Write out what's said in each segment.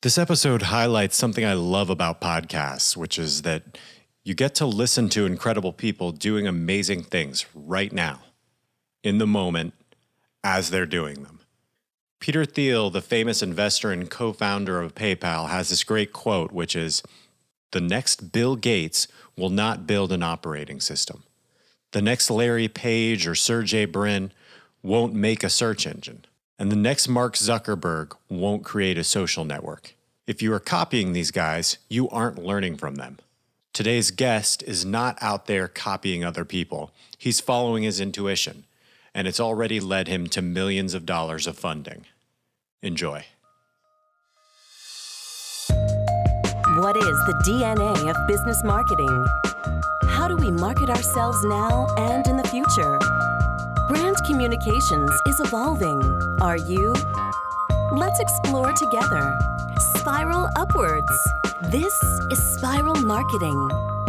This episode highlights something I love about podcasts, which is that you get to listen to incredible people doing amazing things right now, in the moment, as they're doing them. Peter Thiel, the famous investor and co-founder of PayPal, has this great quote, which is, "The next Bill Gates will not build an operating system. The next Larry Page or Sergey Brin won't make a search engine. And the next Mark Zuckerberg won't create a social network. If you are copying these guys, you aren't learning from them." Today's guest is not out there copying other people. He's following his intuition, and it's already led him to millions of dollars of funding. Enjoy. What is the DNA of business marketing? How do we market ourselves now and in the future? Brand communications is evolving. Are you? Let's explore together. Spiral upwards. This is Spiral Marketing.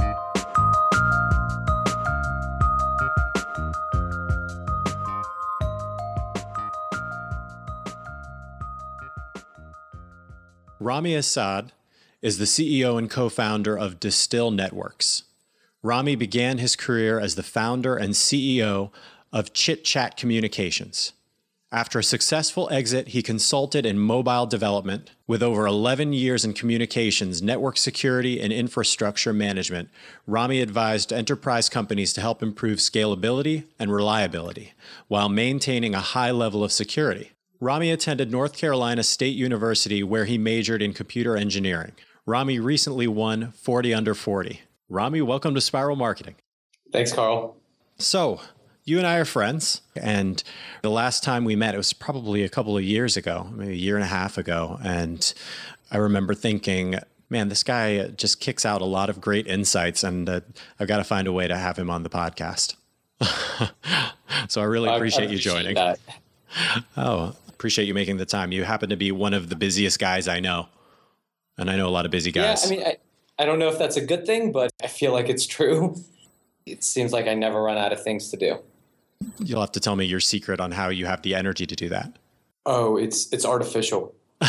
Ramy Assad is the CEO and co-founder of Distill Networks. Ramy began his career as the founder and CEO of Chit Chat Communications. After a successful exit, he consulted in mobile development. With over 11 years in communications, network security, and infrastructure management, Ramy advised enterprise companies to help improve scalability and reliability while maintaining a high level of security. Ramy attended North Carolina State University, where he majored in computer engineering. Ramy recently won 40 Under 40. Ramy, welcome to Spiral Marketing. Thanks, Carl. So, you and I are friends, and the last time we met, it was probably a couple of years ago, maybe a year and a half ago, and I remember thinking, man, this guy just kicks out a lot of great insights, and I've got to find a way to have him on the podcast. So I really appreciate you joining. That. Oh, appreciate you making the time. You happen to be one of the busiest guys I know, and I know a lot of busy guys. Yeah, I don't know if that's a good thing, but I feel like it's true. It seems like I never run out of things to do. You'll have to tell me your secret on how you have the energy to do that. Oh, it's artificial.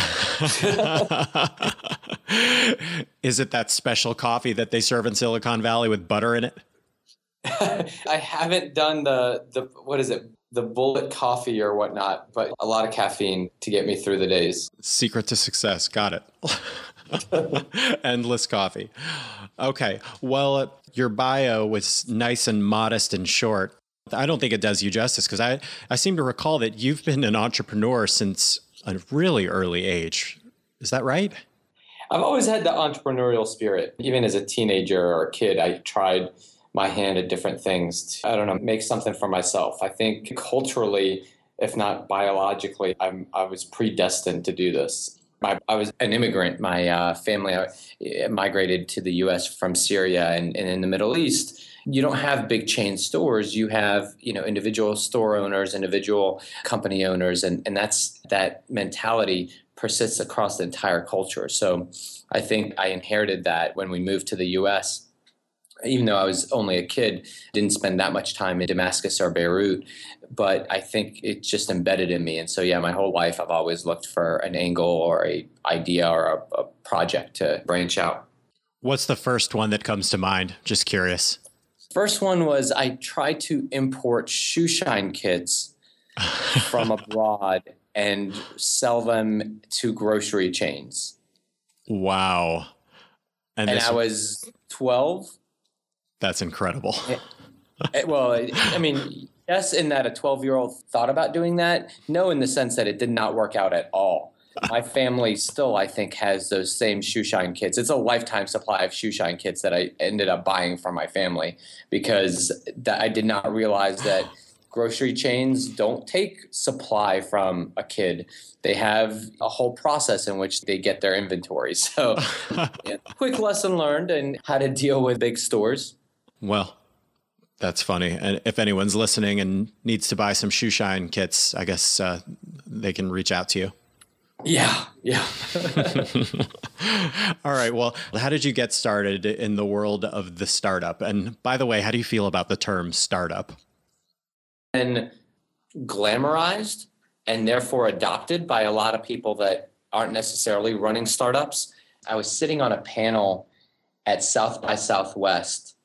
Is it that special coffee that they serve in Silicon Valley with butter in it? I haven't done the what is it? The bullet coffee or whatnot, but a lot of caffeine to get me through the days. Secret to success. Got it. Endless coffee. Okay. Well, your bio was nice and modest and short. I don't think it does you justice because I seem to recall that you've been an entrepreneur since a really early age. Is that right? I've always had the entrepreneurial spirit. Even as a teenager or a kid, I tried my hand at different things to, make something for myself. I think culturally, if not biologically, I was predestined to do this. I was an immigrant. My family migrated to the U.S. from Syria, and in the Middle East, you don't have big chain stores. You have, individual store owners, individual company owners, and that mentality persists across the entire culture. So I think I inherited that when we moved to the U.S. Even though I was only a kid, didn't spend that much time in Damascus or Beirut, but I think it just embedded in me. And so, my whole life I've always looked for an angle or a idea or a project to branch out. What's the first one that comes to mind? Just curious. First one was I tried to import shoe shine kits from abroad and sell them to grocery chains. Wow. And I was 12. That's incredible. Well, yes, in that a 12-year-old thought about doing that. No, in the sense that it did not work out at all. My family still, I think, has those same shoe shine kits. It's a lifetime supply of shoe shine kits that I ended up buying for my family because I did not realize that grocery chains don't take supply from a kid. They have a whole process in which they get their inventory. So quick lesson learned in how to deal with big stores. Well, that's funny. And if anyone's listening and needs to buy some shoe shine kits, I guess they can reach out to you. Yeah. All right. Well, how did you get started in the world of the startup? And by the way, how do you feel about the term startup? And glamorized and therefore adopted by a lot of people that aren't necessarily running startups. I was sitting on a panel at South by Southwest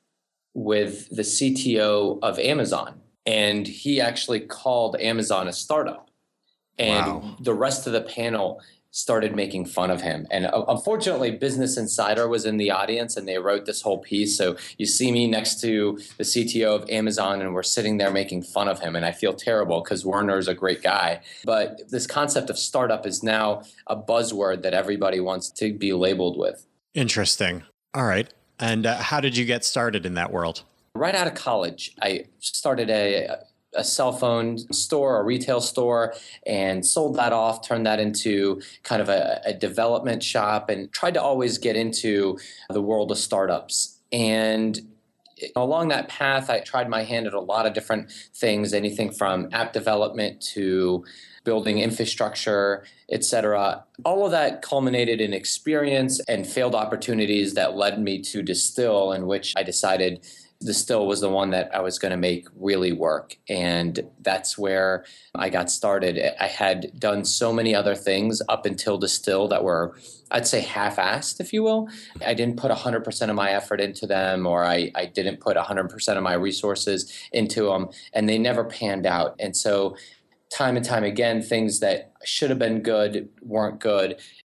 with the CTO of Amazon, and he actually called Amazon a startup. And Wow. the rest of the panel started making fun of him. And unfortunately, Business Insider was in the audience and they wrote this whole piece. So you see me next to the CTO of Amazon and we're sitting there making fun of him. And I feel terrible because Werner's a great guy. But this concept of startup is now a buzzword that everybody wants to be labeled with. Interesting. All right. And how did you get started in that world? Right out of college, I started a cell phone store, a retail store, and sold that off, turned that into kind of a development shop, and tried to always get into the world of startups. And along that path, I tried my hand at a lot of different things, anything from app development to building infrastructure, et cetera. All of that culminated in experience and failed opportunities that led me to Distill, in which I decided Distill was the one that I was going to make really work. And that's where I got started. I had done so many other things up until Distill that were, I'd say, half-assed, if you will. I didn't put 100% of my effort into them, or I didn't put 100% of my resources into them, and they never panned out. And so time and time again, things that should have been good weren't good.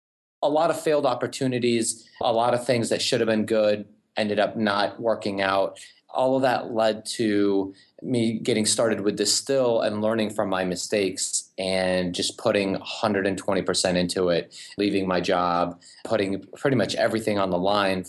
A lot of failed opportunities, a lot of things that should have been good ended up not working out. All of that led to me getting started with Distill and learning from my mistakes and just putting 120% into it, leaving my job, putting pretty much everything on the line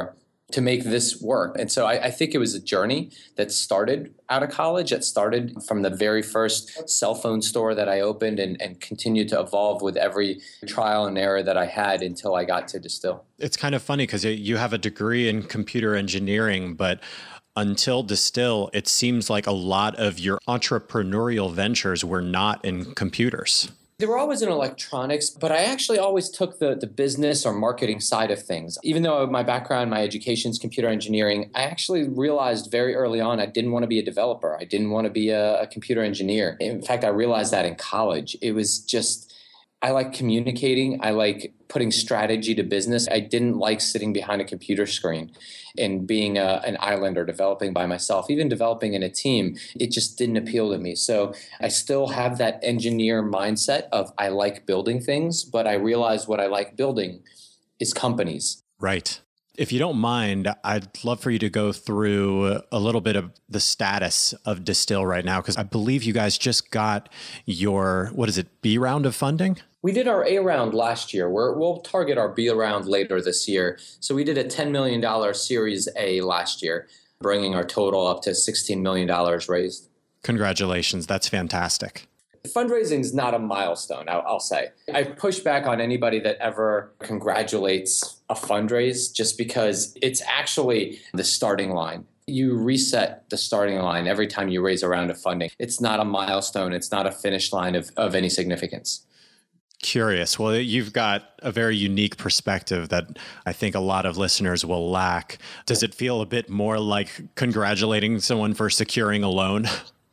to make this work. And so I think it was a journey that started out of college. It started from the very first cell phone store that I opened and continued to evolve with every trial and error that I had until I got to Distill. It's kind of funny because you have a degree in computer engineering, but until Distill, it seems like a lot of your entrepreneurial ventures were not in computers. They were always in electronics, but I actually always took the business or marketing side of things. Even though my background, my education is computer engineering, I actually realized very early on I didn't want to be a developer. I didn't want to be a computer engineer. In fact, I realized that in college. It was just, I like communicating. I like putting strategy to business. I didn't like sitting behind a computer screen and being an islander, developing by myself, even developing in a team. It just didn't appeal to me. So I still have that engineer mindset of I like building things, but I realize what I like building is companies. Right. If you don't mind, I'd love for you to go through a little bit of the status of Distill right now, because I believe you guys just got your, B round of funding? We did our A round last year. We'll target our B round later this year. So we did a $10 million Series A last year, bringing our total up to $16 million raised. Congratulations. That's fantastic. Fundraising is not a milestone, I'll say. I push back on anybody that ever congratulates a fundraise just because it's actually the starting line. You reset the starting line every time you raise a round of funding. It's not a milestone. It's not a finish line of any significance. Curious. Well, you've got a very unique perspective that I think a lot of listeners will lack. Does it feel a bit more like congratulating someone for securing a loan?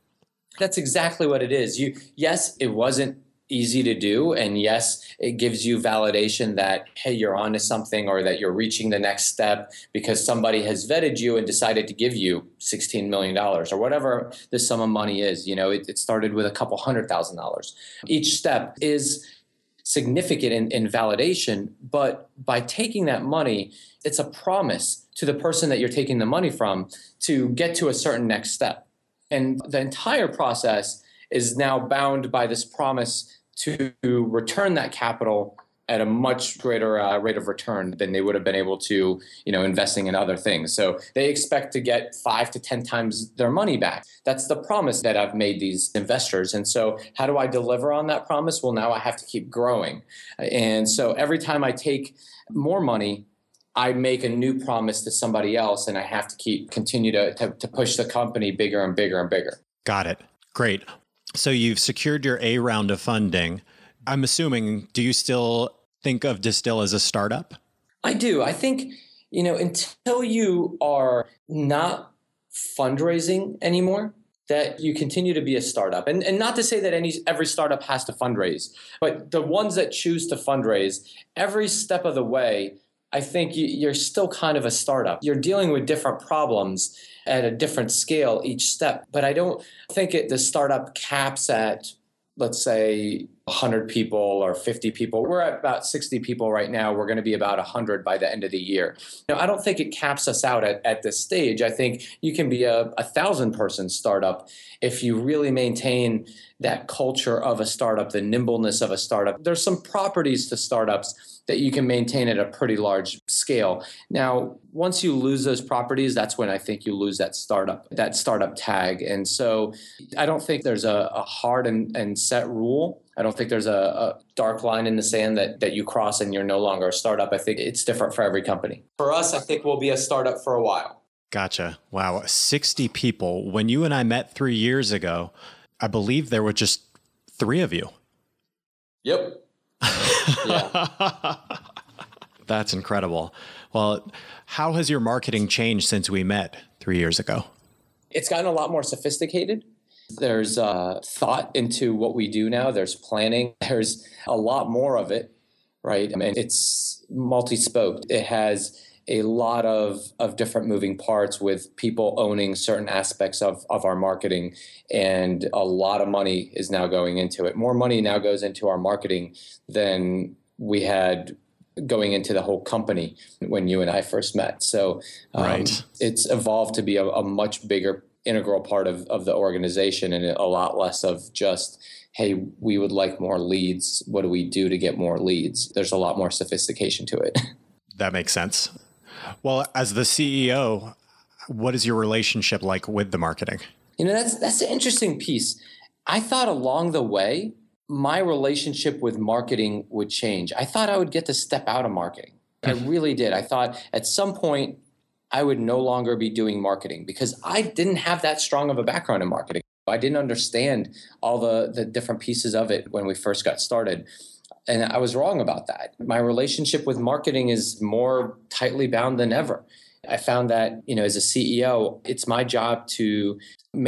That's exactly what it is. Yes, it wasn't easy to do. And yes, it gives you validation that, hey, you're onto something or that you're reaching the next step because somebody has vetted you and decided to give you $16 million or whatever the sum of money is. You know, it started with a couple $100,000. Each step is significant in validation, but by taking that money, it's a promise to the person that you're taking the money from to get to a certain next step. And the entire process is now bound by this promise to return that capital at a much greater rate of return than they would have been able to, investing in other things. So they expect to get 5 to 10 times their money back. That's the promise that I've made these investors. And so how do I deliver on that promise? Well, now I have to keep growing. And so every time I take more money, I make a new promise to somebody else, and I have to continue to push the company bigger and bigger and bigger. Got it. Great. So you've secured your A round of funding. I'm assuming, do you still think of Distill as a startup? I do. I think, until you are not fundraising anymore, that you continue to be a startup. And not to say that every startup has to fundraise, but the ones that choose to fundraise, every step of the way, I think you're still kind of a startup. You're dealing with different problems at a different scale each step. But I don't think the startup caps at, let's say, 100 people or 50 people. We're at about 60 people right now. We're going to be about 100 by the end of the year. I don't think it caps us out at this stage. I think you can be a 1,000-person startup if you really maintain that culture of a startup, the nimbleness of a startup. There's some properties to startups that you can maintain at a pretty large scale. Now, once you lose those properties, that's when I think you lose that startup tag. And so I don't think there's a hard and set rule. I don't think there's a dark line in the sand that you cross and you're no longer a startup. I think it's different for every company. For us, I think we'll be a startup for a while. Gotcha. Wow. 60 people. When you and I met 3 years ago, I believe there were just 3 of you. Yep. Yeah. That's incredible. Well, how has your marketing changed since we met 3 years ago? It's gotten a lot more sophisticated. There's thought into what we do now. There's planning. There's a lot more of it, right? And it's multi-spoked. It has a lot of different moving parts with people owning certain aspects of our marketing, and a lot of money is now going into it. More money now goes into our marketing than we had going into the whole company when you and I first met. So right. It's evolved to be a much bigger integral part of the organization, and a lot less of just, hey, we would like more leads. What do we do to get more leads? There's a lot more sophistication to it. That makes sense. Well, as the CEO, what is your relationship like with the marketing? That's the interesting piece. I thought along the way, my relationship with marketing would change. I thought I would get to step out of marketing. I really did. I thought at some point I would no longer be doing marketing because I didn't have that strong of a background in marketing. I didn't understand all the different pieces of it when we first got started. And I was wrong about that. My relationship with marketing is more tightly bound than ever. I found that, as a CEO, it's my job to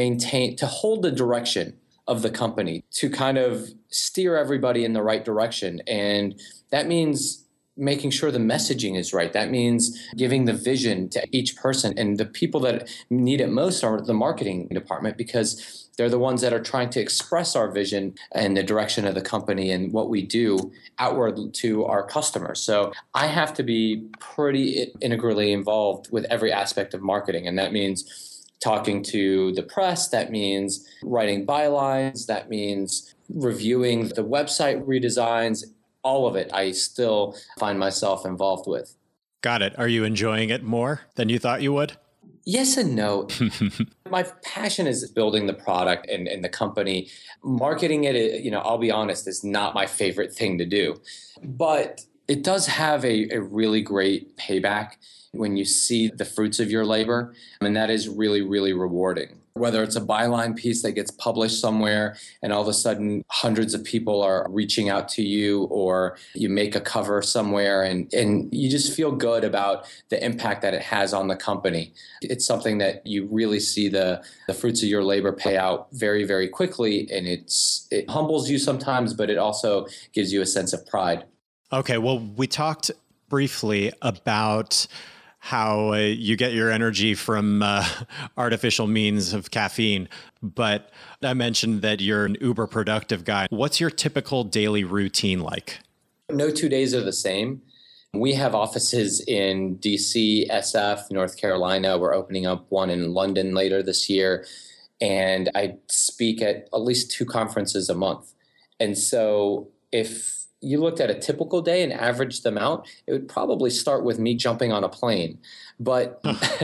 hold the direction of the company, to kind of steer everybody in the right direction. And that means making sure the messaging is right. That means giving the vision to each person. And the people that need it most are the marketing department, because they're the ones that are trying to express our vision and the direction of the company and what we do outward to our customers. So I have to be pretty integrally involved with every aspect of marketing. And that means talking to the press. That means writing bylines. That means reviewing the website redesigns. All of it, I still find myself involved with. Got it. Are you enjoying it more than you thought you would? Yes and no. My passion is building the product and the company. Marketing it, I'll be honest, is not my favorite thing to do. But it does have a really great payback when you see the fruits of your labor. And that is really, really rewarding. Whether it's a byline piece that gets published somewhere and all of a sudden hundreds of people are reaching out to you, or you make a cover somewhere and you just feel good about the impact that it has on the company. It's something that you really see the fruits of your labor pay out very, very quickly. And it humbles you sometimes, but it also gives you a sense of pride. Okay, well, we talked briefly about how you get your energy from artificial means of caffeine. But I mentioned that you're an uber productive guy. What's your typical daily routine like? No 2 days are the same. We have offices in DC, SF, North Carolina. We're opening up one in London later this year. And I speak at least 2 conferences a month. And so if you looked at a typical day and averaged them out, it would probably start with me jumping on a plane. But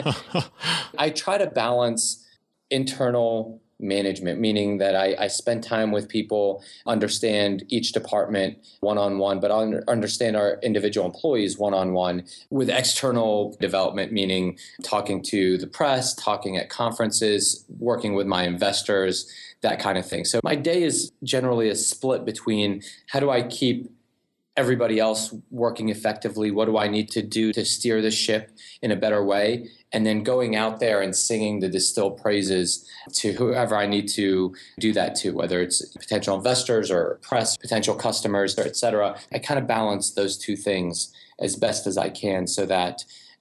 I try to balance internal management, meaning that I spend time with people, understand each department one-on-one, but I understand our individual employees one-on-one, with external development, meaning talking to the press, talking at conferences, working with my investors, that kind of thing. So my day is generally a split between how do I keep everybody else working effectively? What do I need to do to steer the ship in a better way? And then going out there and singing the distilled praises to whoever I need to do that to, whether it's potential investors or press, potential customers, or et cetera. I kind of balance those two things as best as I can so that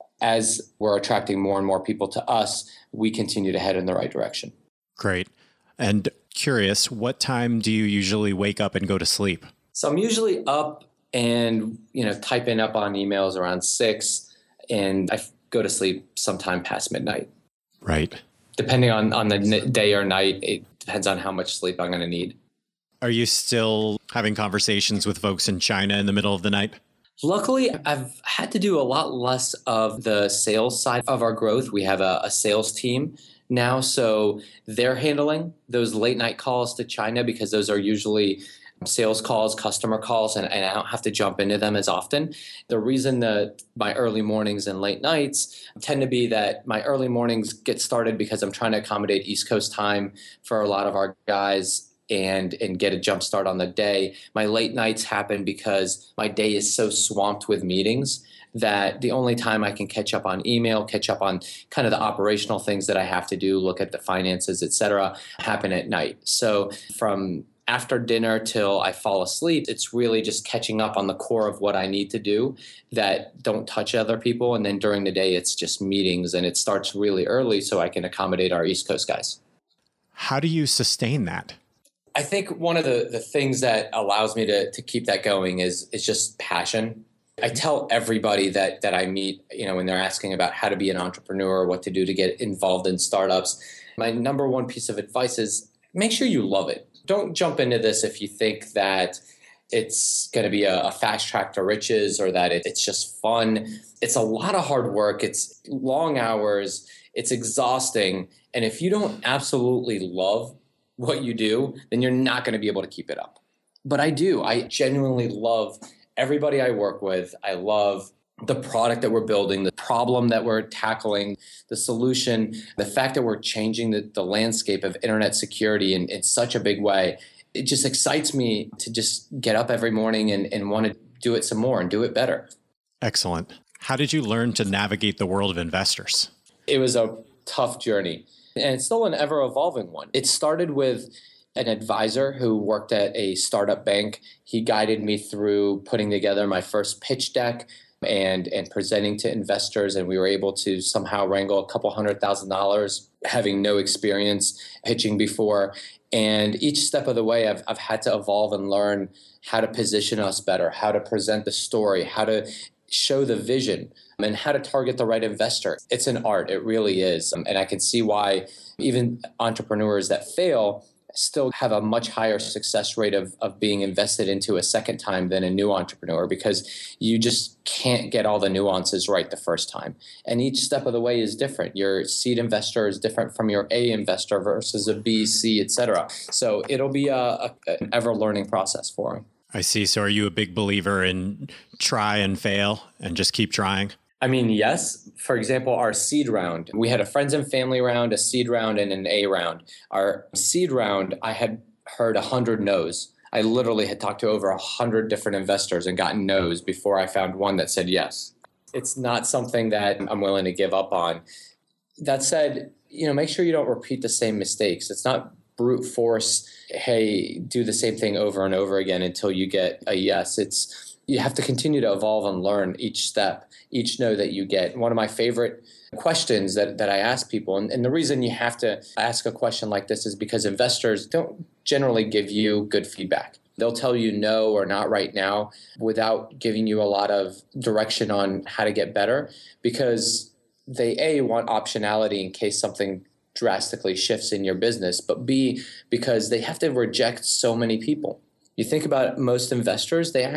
as we're attracting more and more people to us, we continue to head in the right direction. Great. And curious, what time do you usually wake up and go to sleep? So I'm usually up and, typing up on emails around 6, and I go to sleep sometime past midnight. Right. Depending on the day or night, it depends on how much sleep I'm going to need. Are you still having conversations with folks in China in the middle of the night? Luckily, I've had to do a lot less of the sales side of our growth. We have a sales team now, so they're handling those late night calls to China because those are usually sales calls, customer calls, and I don't have to jump into them as often. The reason that my early mornings and late nights tend to be that my early mornings get started because I'm trying to accommodate East Coast time for a lot of our guys and get a jump start on the day. My late nights happen because my day is so swamped with meetings that the only time I can catch up on email, catch up on kind of the operational things that I have to do, look at the finances, et cetera, happen at night. So from after dinner till I fall asleep, it's really just catching up on the core of what I need to do that don't touch other people. And then during the day, it's just meetings, and it starts really early so I can accommodate our East Coast guys. How do you sustain that? I think one of the things that allows me to keep that going is just passion. I tell everybody that I meet, when they're asking about how to be an entrepreneur, what to do to get involved in startups, my number one piece of advice is make sure you love it. Don't jump into this if you think that it's going to be a fast track to riches or that it's just fun. It's a lot of hard work. It's long hours. It's exhausting. And if you don't absolutely love what you do, then you're not going to be able to keep it up. But I do. I genuinely love everybody I work with. I love the product that we're building, the problem that we're tackling, the solution, the fact that we're changing the landscape of internet security in such a big way. It just excites me to just get up every morning and want to do it some more and do it better. Excellent. How did you learn to navigate the world of investors? It was a tough journey, and it's still an ever-evolving one. It started with an advisor who worked at a startup bank. He guided me through putting together my first pitch deck and presenting to investors, and we were able to somehow wrangle a couple $100,000, having no experience pitching before. And each step of the way, I've had to evolve and learn how to position us better, how to present the story, how to show the vision, and how to target the right investor. It's an art. It really is. And I can see why even entrepreneurs that fail still have a much higher success rate of being invested into a second time than a new entrepreneur, because you just can't get all the nuances right the first time. And each step of the way is different. Your seed investor is different from your A investor versus a B, C, et cetera. So it'll be an ever-learning process for them. I see. So are you a big believer in try and fail and just keep trying? I mean, yes. For example, our seed round, we had a friends and family round, a seed round, and an A round. Our seed round, I had heard 100 no's. I literally had talked to over 100 different investors and gotten no's before I found one that said yes. It's not something that I'm willing to give up on. That said, make sure you don't repeat the same mistakes. It's not brute force, hey, do the same thing over and over again until you get a yes. You have to continue to evolve and learn each step, each no that you get. One of my favorite questions that I ask people, and the reason you have to ask a question like this is because investors don't generally give you good feedback. They'll tell you no or not right now without giving you a lot of direction on how to get better, because they, A, want optionality in case something drastically shifts in your business, but B, because they have to reject so many people. You think about most investors, they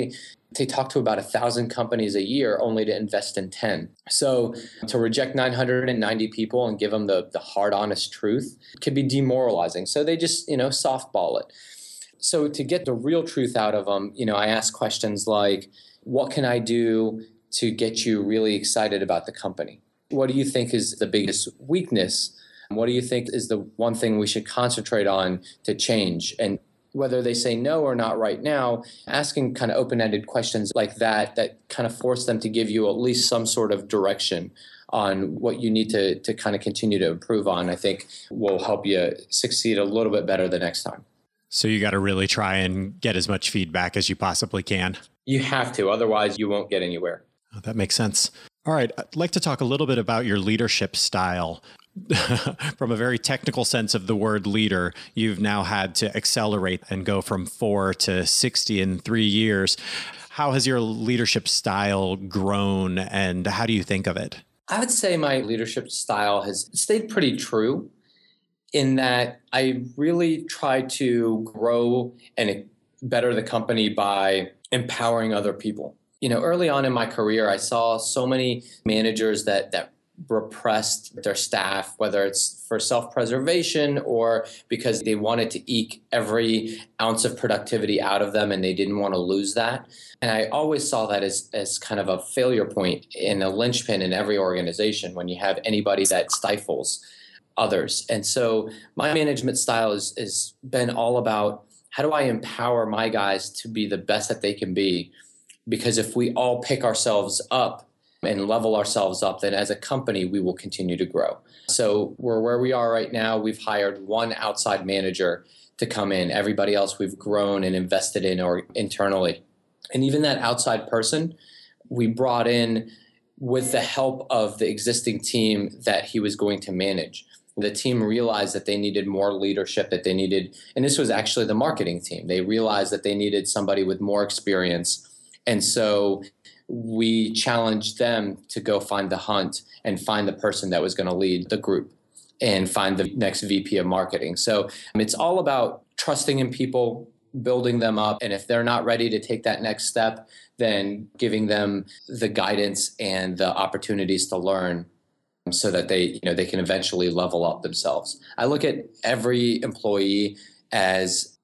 talk to about 1,000 companies a year only to invest in 10. So to reject 990 people and give them the hard, honest truth can be demoralizing. So they just, softball it. So to get the real truth out of them, I ask questions like, what can I do to get you really excited about the company? What do you think is the biggest weakness? What do you think is the one thing we should concentrate on to change? And whether they say no or not right now, asking kind of open-ended questions like that kind of force them to give you at least some sort of direction on what you need to kind of continue to improve on, I think will help you succeed a little bit better the next time. So you got to really try and get as much feedback as you possibly can. You have to, otherwise you won't get anywhere. Oh, that makes sense. All right. I'd like to talk a little bit about your leadership style. From a very technical sense of the word leader, you've now had to accelerate and go from 4 to 60 in 3 years. How has your leadership style grown, and how do you think of it? I would say my leadership style has stayed pretty true in that I really try to grow and better the company by empowering other people. Early on in my career, I saw so many managers that repressed their staff, whether it's for self-preservation or because they wanted to eke every ounce of productivity out of them and they didn't want to lose that. And I always saw that as kind of a failure point and a linchpin in every organization when you have anybody that stifles others. And so my management style has been all about how do I empower my guys to be the best that they can be? Because if we all pick ourselves up and level ourselves up, then as a company, we will continue to grow. So we're where we are right now. We've hired one outside manager to come in. Everybody else we've grown and invested in or internally. And even that outside person, we brought in with the help of the existing team that he was going to manage. The team realized that they needed more leadership, that they needed, and this was actually the marketing team. They realized that they needed somebody with more experience. And so we challenged them to go find the hunt and find the person that was going to lead the group and find the next VP of marketing. So it's all about trusting in people, building them up. And if they're not ready to take that next step, then giving them the guidance and the opportunities to learn so that they can eventually level up themselves. I look at every employee as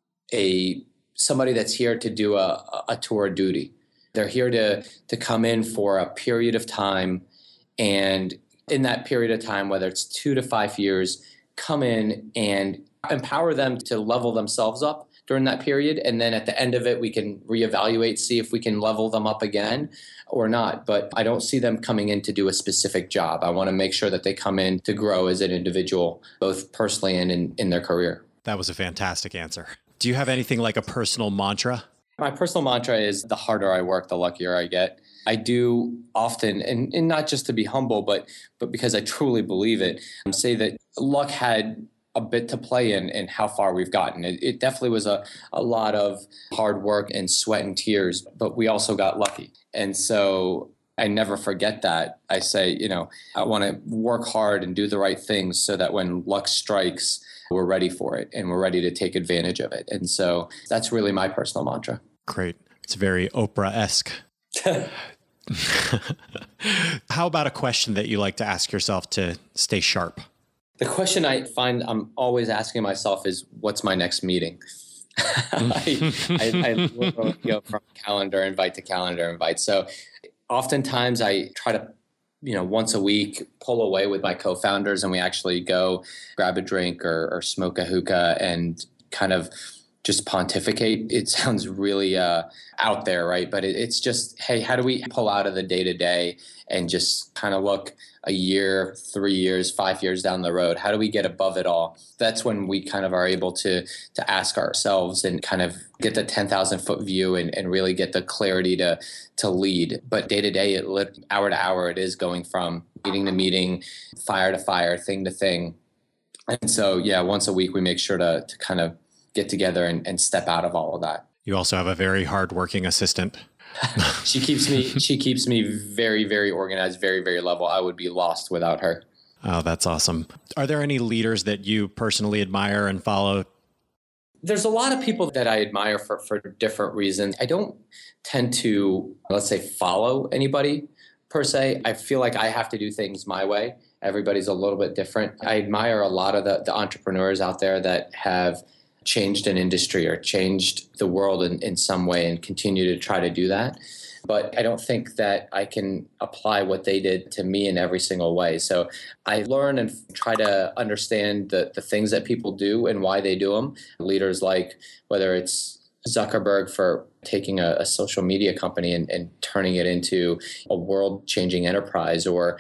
somebody that's here to do a tour of duty. They're here to come in for a period of time, and in that period of time, whether it's 2 to 5 years, come in and empower them to level themselves up during that period. And then at the end of it, we can reevaluate, see if we can level them up again or not. But I don't see them coming in to do a specific job. I want to make sure that they come in to grow as an individual, both personally and in their career. That was a fantastic answer. Do you have anything like a personal mantra? My personal mantra is the harder I work, the luckier I get. I do often, and not just to be humble, but because I truly believe it, say that luck had a bit to play in how far we've gotten. It definitely was a lot of hard work and sweat and tears, but we also got lucky. And so I never forget that. I say, I want to work hard and do the right things so that when luck strikes, we're ready for it and we're ready to take advantage of it. And so that's really my personal mantra. Great. It's very Oprah-esque. How about a question that you like to ask yourself to stay sharp? The question I find I'm always asking myself is, what's my next meeting? I literally go from calendar invite to calendar invite. So oftentimes I try to, once a week, pull away with my co-founders and we actually go grab a drink or smoke a hookah and kind of just pontificate. It sounds really out there, right? But it's just, hey, how do we pull out of the day-to-day and just kind of look a year, 3 years, 5 years down the road? How do we get above it all? That's when we kind of are able to ask ourselves and kind of get the 10,000-foot view and really get the clarity to lead. But day-to-day, hour to hour, it is going from meeting to meeting, fire to fire, thing to thing. And so, yeah, once a week, we make sure to kind of get together and step out of all of that. You also have a very hardworking assistant. She keeps me very, very organized, very, very level. I would be lost without her. Oh, that's awesome. Are there any leaders that you personally admire and follow? There's a lot of people that I admire for different reasons. I don't tend to, let's say, follow anybody per se. I feel like I have to do things my way. Everybody's a little bit different. I admire a lot of the entrepreneurs out there that have changed an industry or changed the world in some way and continue to try to do that. but I don't think that I can apply what they did to me in every single way. So I learn and try to understand the things that people do and why they do them. Leaders like, whether it's Zuckerberg for taking a social media company and turning it into a world-changing enterprise, or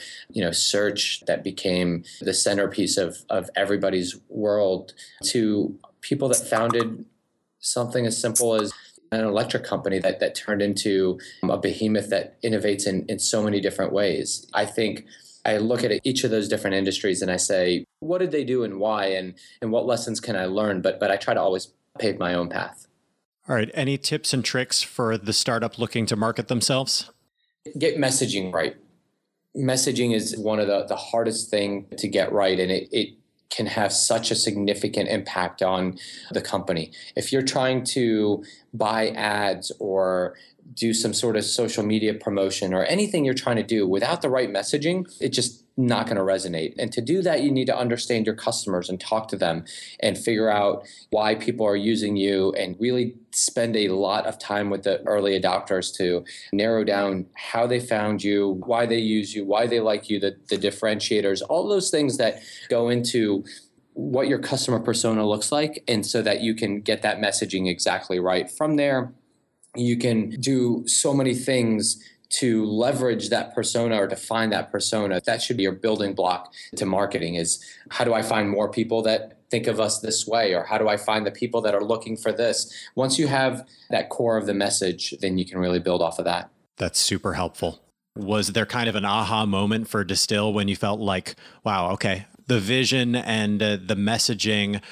search that became the centerpiece of everybody's world, to people that founded something as simple as an electric company that turned into a behemoth that innovates in so many different ways. I think I look at each of those different industries and I say, what did they do and why, and what lessons can I learn? But I try to always pave my own path. All right. Any tips and tricks for the startup looking to market themselves? Get messaging right. Messaging is one of the hardest thing to get right, and it can have such a significant impact on the company. If you're trying to buy ads or do some sort of social media promotion or anything you're trying to do without the right messaging, it's just not going to resonate. And to do that, you need to understand your customers and talk to them and figure out why people are using you, and really spend a lot of time with the early adopters to narrow down how they found you, why they use you, why they like you, the differentiators, all those things that go into what your customer persona looks like, and so that you can get that messaging exactly right. From there, you can do so many things to leverage that persona or define that persona. That should be your building block to marketing, is how do I find more people that think of us this way? Or how do I find the people that are looking for this? Once you have that core of the message, then you can really build off of that. That's super helpful. Was there kind of an aha moment for Distill when you felt like, wow, okay, the vision and the messaging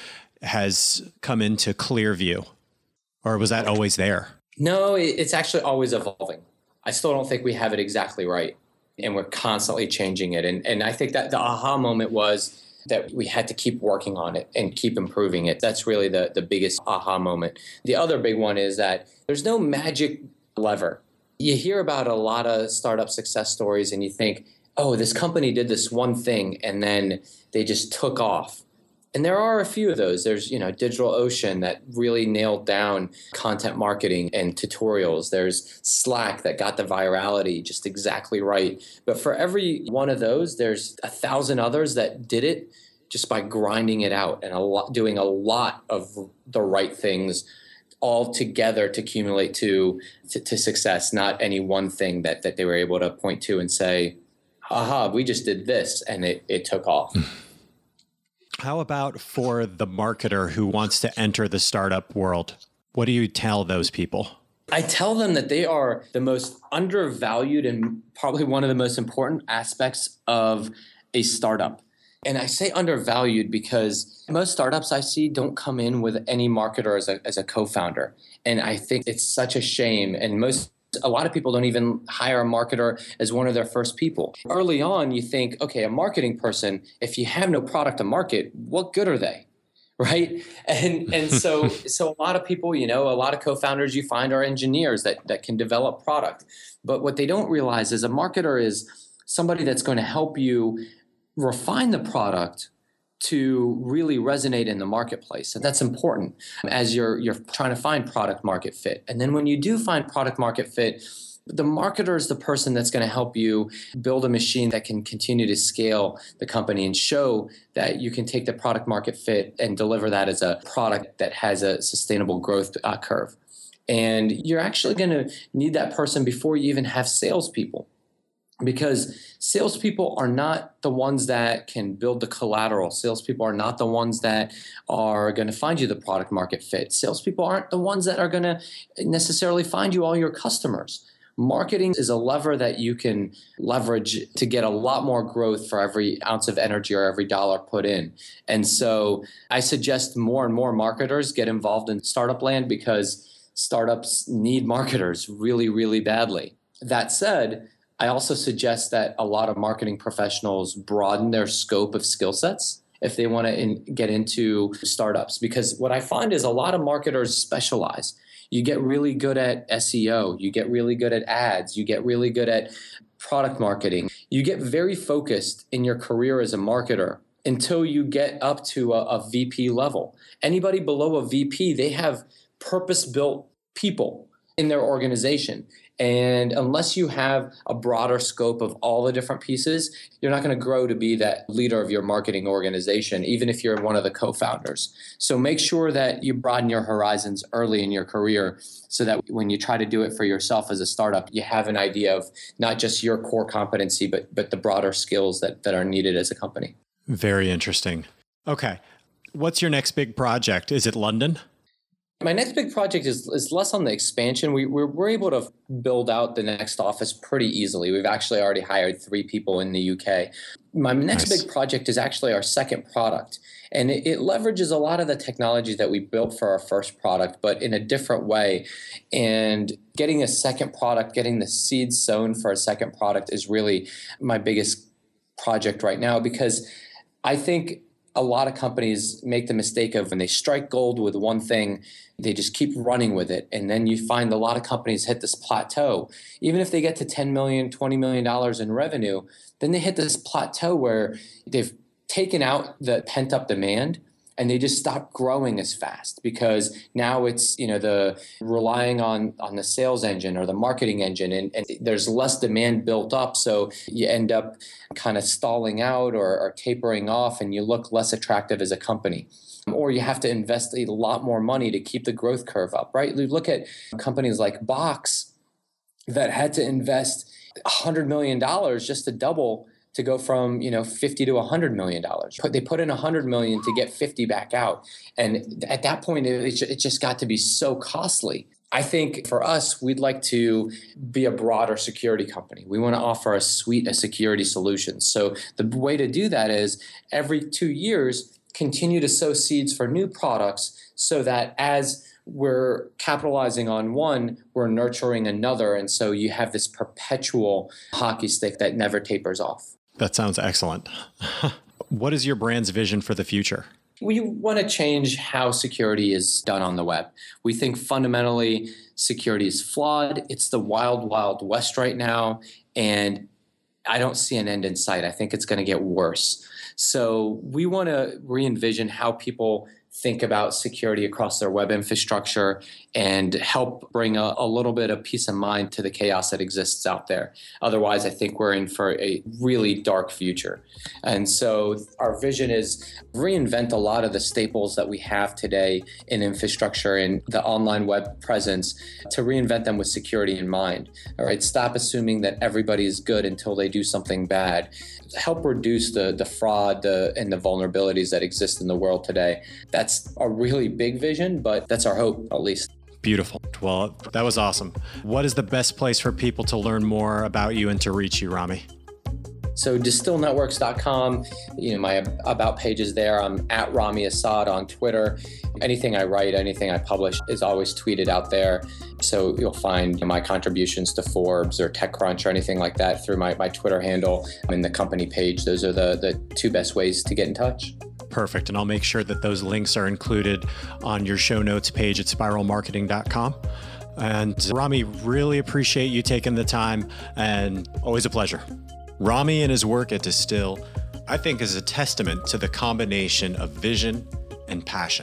has come into clear view? Or was that always there? No, it's actually always evolving. I still don't think we have it exactly right, and we're constantly changing it. And I think that the aha moment was that we had to keep working on it and keep improving it. That's really the biggest aha moment. The other big one is that there's no magic lever. You hear about a lot of startup success stories and you think, oh, this company did this one thing and then they just took off. And there are a few of those. There's, DigitalOcean that really nailed down content marketing and tutorials. There's Slack that got the virality just exactly right. But for every one of those, there's 1,000 others that did it just by grinding it out and doing a lot of the right things all together to accumulate to success, not any one thing that they were able to point to and say, aha, we just did this and it took off. How about for the marketer who wants to enter the startup world? What do you tell those people? I tell them that they are the most undervalued and probably one of the most important aspects of a startup. And I say undervalued because most startups I see don't come in with any marketer as a co-founder. And I think it's such a shame. And a lot of people don't even hire a marketer as one of their first people. Early on, you think, okay, a marketing person, if you have no product to market, what good are they? Right? And so a lot of people, a lot of co-founders you find are engineers that can develop product. But what they don't realize is a marketer is somebody that's going to help you refine the product to really resonate in the marketplace. And that's important as you're trying to find product market fit. And then when you do find product market fit, the marketer is the person that's going to help you build a machine that can continue to scale the company and show that you can take the product market fit and deliver that as a product that has a sustainable growth curve. And you're actually going to need that person before you even have salespeople. Because salespeople are not the ones that can build the collateral. Salespeople are not the ones that are going to find you the product market fit. Salespeople aren't the ones that are going to necessarily find you all your customers. Marketing is a lever that you can leverage to get a lot more growth for every ounce of energy or every dollar put in. And so I suggest more and more marketers get involved in startup land because startups need marketers really, really badly. That said, I also suggest that a lot of marketing professionals broaden their scope of skill sets if they want to get into startups. Because what I find is a lot of marketers specialize. You get really good at SEO. You get really good at ads. You get really good at product marketing. You get very focused in your career as a marketer until you get up to a VP level. Anybody below a VP, they have purpose-built people in their organization. And unless you have a broader scope of all the different pieces, you're not going to grow to be that leader of your marketing organization, even if you're one of the co-founders. So make sure that you broaden your horizons early in your career so that when you try to do it for yourself as a startup, you have an idea of not just your core competency, but the broader skills that are needed as a company. Very interesting. Okay. What's your next big project? Is it London? My next big project is less on the expansion. We're able to build out the next office pretty easily. We've actually already hired 3 people in the UK. My next big project is actually our second product. And it leverages a lot of the technology that we built for our first product, but in a different way. And getting a second product, getting the seeds sown for a second product is really my biggest project right now, because I think a lot of companies make the mistake of when they strike gold with one thing, they just keep running with it. And then you find a lot of companies hit this plateau. Even if they get to $10 million, $20 million in revenue, then they hit this plateau where they've taken out the pent up demand and they just stop growing as fast, because now it's, the relying on the sales engine or the marketing engine, and there's less demand built up. So you end up kind of stalling out or tapering off, and you look less attractive as a company. Or you have to invest a lot more money to keep the growth curve up, right? You look at companies like Box that had to invest $100 million just to double, to go from, $50 to $100 million. They put in $100 million to get 50 back out. And at that point, it just got to be so costly. I think for us, we'd like to be a broader security company. We want to offer a suite of security solutions. So the way to do that is every 2 years, continue to sow seeds for new products so that as we're capitalizing on one, we're nurturing another. And so you have this perpetual hockey stick that never tapers off. That sounds excellent. What is your brand's vision for the future? We want to change how security is done on the web. We think fundamentally security is flawed. It's the wild, wild west right now. And I don't see an end in sight. I think it's going to get worse. So we want to re-envision how people think about security across their web infrastructure and help bring a little bit of peace of mind to the chaos that exists out there. Otherwise, I think we're in for a really dark future. And so our vision is reinvent a lot of the staples that we have today in infrastructure and the online web presence, to reinvent them with security in mind. All right, stop assuming that everybody is good until they do something bad. Help reduce the fraud and the vulnerabilities that exist in the world today. That's a really big vision, but that's our hope, at least. Beautiful. Well, that was awesome. What is the best place for people to learn more about you and to reach you, Rami? So distillnetworks.com, my about page is there. I'm at Rami Assad on Twitter. Anything I write, anything I publish is always tweeted out there. So you'll find my contributions to Forbes or TechCrunch or anything like that through my Twitter handle and the company page. Those are the 2 best ways to get in touch. Perfect. And I'll make sure that those links are included on your show notes page at spiralmarketing.com. And Rami, really appreciate you taking the time, and always a pleasure. Rami and his work at Distill, I think, is a testament to the combination of vision and passion.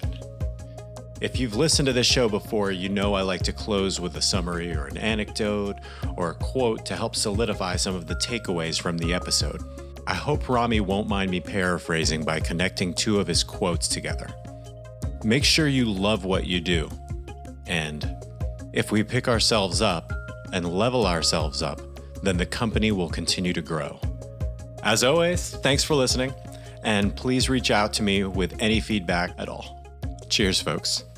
If you've listened to this show before, you know I like to close with a summary or an anecdote or a quote to help solidify some of the takeaways from the episode. I hope Rami won't mind me paraphrasing by connecting 2 of his quotes together. Make sure you love what you do. And if we pick ourselves up and level ourselves up, then the company will continue to grow. As always, thanks for listening, and please reach out to me with any feedback at all. Cheers, folks.